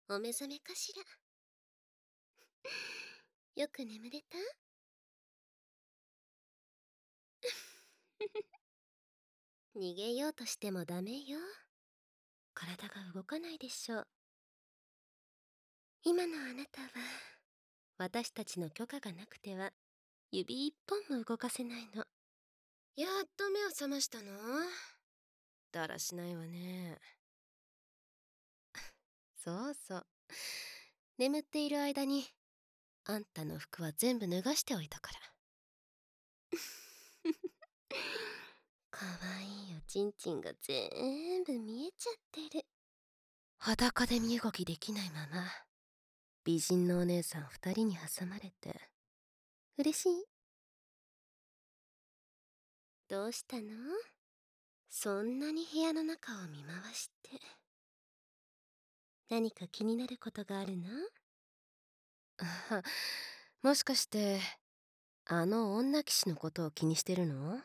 お目覚めかしら。よく眠れた？逃げようとしてもダメよ。体が動かないでしょう。今のあなたは私たちの許可がなくては指一本も動かせないの。やっと目を覚ましたの？だらしないわね。そうそう、眠っている間にあんたの服は全部脱がしておいたから。かわいいおちんちんが全部見えちゃってる。裸で身動きできないまま美人のお姉さん2人に挟まれて嬉しい？どうしたの？そんなに部屋の中を見回して。何か気になることがあるの？あ、もしかしてあの女騎士のことを気にしてるの？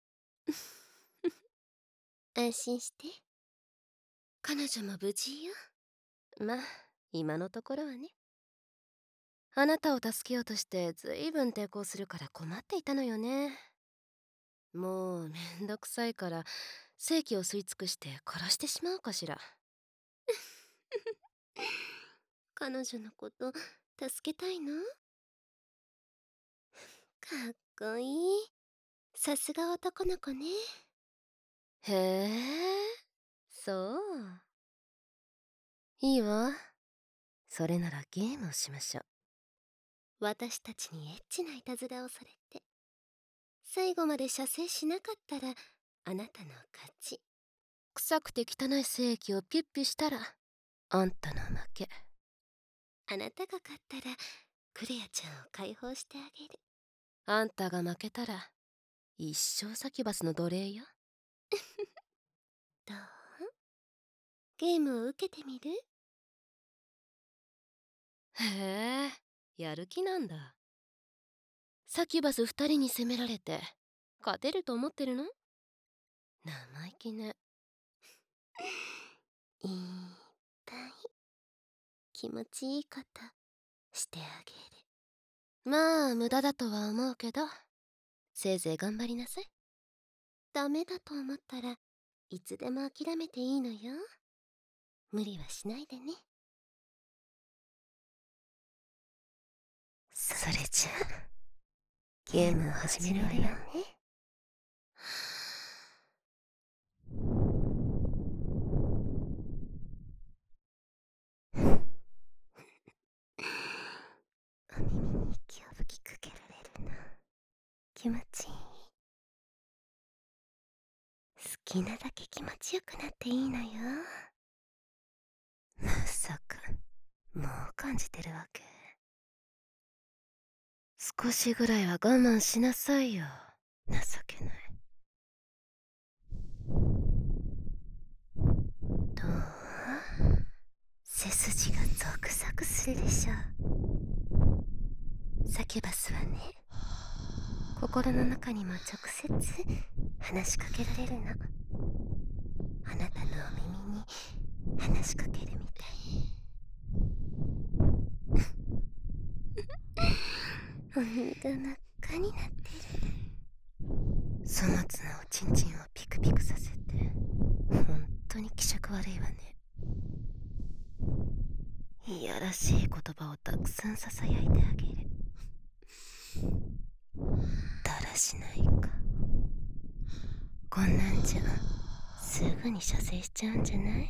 安心して、彼女も無事よ。まあ今のところはね。あなたを助けようとしてずいぶん抵抗するから困っていたのよね。もうめんどくさいから正気を吸い尽くして殺してしまうかしら。彼女のこと助けたいの？かっこいい。さすが男の子ね。へえ、そう。いいわ。それならゲームをしましょう。私たちにエッチないたずらをされて最後まで射精しなかったらあなたの勝ち。臭くて汚い精液をピュッピュしたらあんたの負け。あなたが勝ったらクレアちゃんを解放してあげる。あんたが負けたら一生サキュバスの奴隷よ。どう？ゲームを受けてみる？へえ、やる気なんだ。サキュバス2人に攻められて勝てると思ってるの？生意気ね。いっぱい気持ちいいことしてあげる。まあ無駄だとは思うけどせいぜい頑張りなさい。ダメだと思ったらいつでも諦めていいのよ。無理はしないでね。それじゃあゲームを始めるわよね。お耳に息を吹きかけられるの気持ちいい。好きなだけ気持ちよくなっていいのよ。まさかもう感じてるわけ？少しぐらいは我慢しなさいよ。情けない。どう？背筋がゾクゾクするでしょ。サキュバスはね、心の中にも直接話しかけられるの。あなたのお耳に話しかけるみたい。お耳が真っ赤になってる。粗末なおちんちんをピクピクさせて本当に気色悪いわね。いやらしい言葉をたくさんささやいてあげる。だらしないか。こんなんじゃすぐに射精しちゃうんじゃない？いい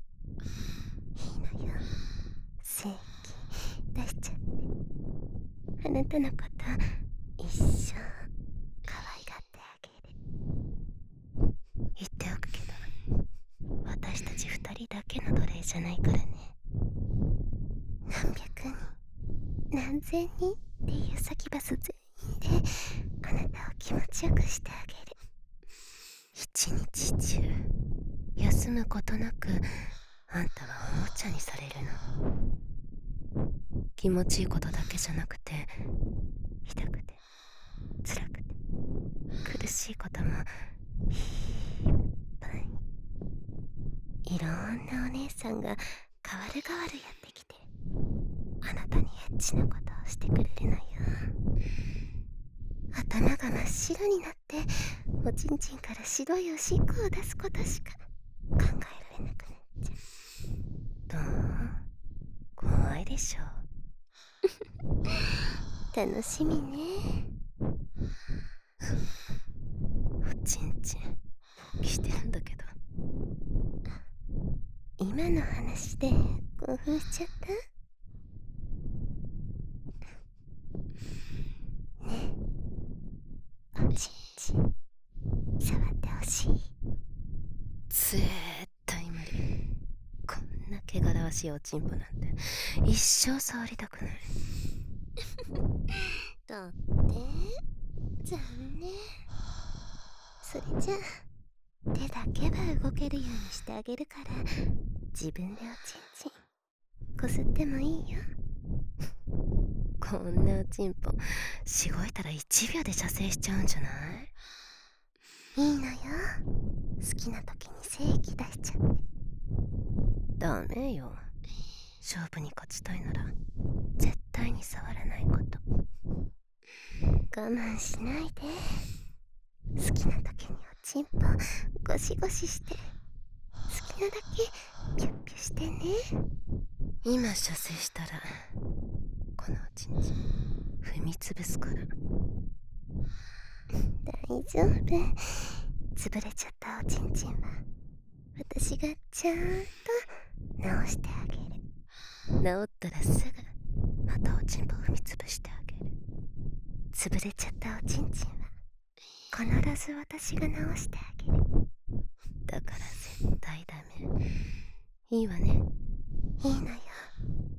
のよ、正気出しちゃって。あなたのこと一生可愛がってあげる。言っておくけど私たち2人だけの奴隷じゃないからね。何百人何千人っていうサキュバス全員であなたを気持ちよくしてあげる。一日中休むことなくあんたはおもちゃにされるの。気持ちいいことだけじゃなくて痛くて辛くて苦しいこともいっぱい。いろんなお姉さんが代わる代わるやってきて、あなたにエッチなことをしてくれるのよ。頭が真っ白になっておちんちんから白いおしっこを出すことしか考えられなくなっちゃう。どう？怖いでしょ。楽しみね。おちんちん勃起してるんだけど、今の話で興奮しちゃった？ねえ、おちんちん触ってほしい。絶対無理。こんな汚らわしいおちんぽなんて一生触りたくない。だって残念。それじゃあ手だけは動けるようにしてあげるから、自分でおちんちんこすってもいいよ。こんなおちんぽしごいたら1秒で射精しちゃうんじゃない？いいのよ、好きな時に精液出しちゃって。ダメよ、勝負に勝ちたいなら絶対に触らないこと。我慢しないで。好きな時におちんぽゴシゴシして、好きなだけピュッピュしてね。今射精したらこのおちんちん踏みつぶすから。大丈夫、潰れちゃったおちんちんは私がちゃんと直してあげる。治ったらすぐまたおちんぽ踏みつぶしてあげる。潰れちゃったおちんちんは必ず私が直してあげる。だから絶対ダメ。いいわね。いいのよ、